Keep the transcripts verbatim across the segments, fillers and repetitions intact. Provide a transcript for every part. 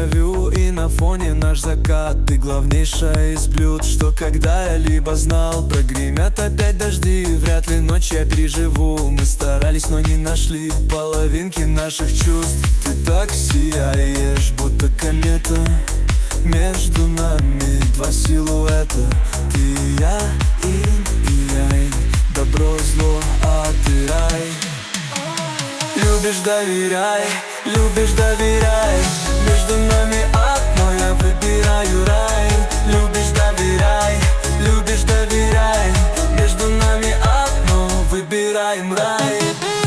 дежавю, и на фоне наш закат. Ты главнейшая из блюд, что когда я либо знал. Прогремят опять дожди, вряд ли ночь я переживу. Мы старались, но не нашли половинки наших чувств. Ты так сияешь, будто комета. Между нами два силуэта. Ты и я, инь и яй. Добро, зло, а ты рай. Любишь, доверяй, любишь, доверяй. Между нами одно, я выбираю рай. Любишь, доверяй, любишь, доверяй. Между нами одно, выбираем рай.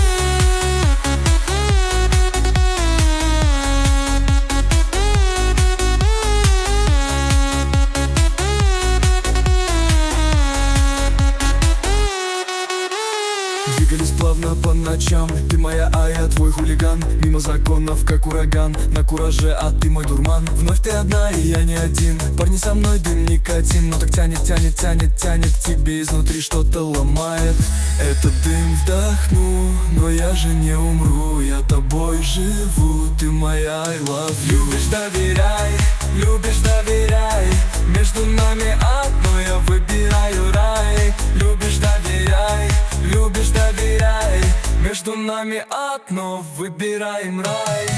Двигались плавно по ночам. Ты моя, а я твой хулиган. Мимо законов, как ураган. На кураже, а ты мой дурман. Вновь ты одна, и я не один. Парни, со мной дым никотин. Но так тянет, тянет, тянет, тянет к тебе. Изнутри что-то ломает. Этот дым вдохну, но я же не умру. Я тобой живу, ты моя, I love you. Любишь, доверяй, любишь, доверяй. Между нами одно, я выбираю рай. Любишь, доверяй, любишь, доверяй. Между нами одно, выбираем рай.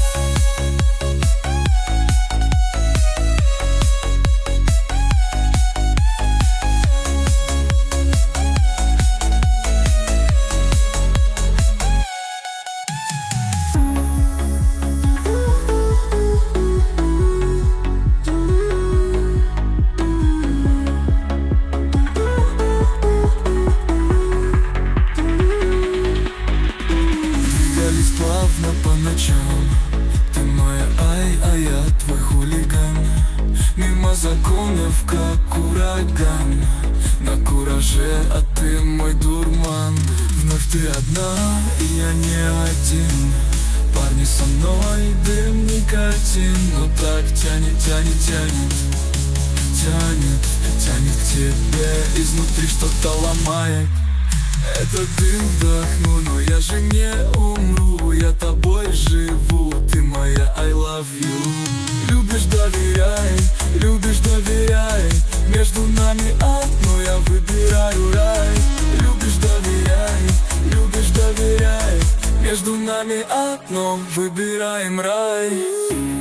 Плавно по ночам. Ты моя, ай, а я твой хулиган. Мимо законов, как ураган. На кураже, а ты мой дурман. Вновь ты одна, и я не один. Парни, со мной дым никотин. Но так тянет, тянет, тянет. Тянет, тянет к тебе. Изнутри что-то ломает. Этот дым вдохну, но я же не умру. Я тобой живу, ты моя, I love you. Любишь, доверяй, любишь, доверяй. Между нами одно, я выбираю рай. Любишь, доверяй, любишь, доверяй. Между нами одно, выбираем рай.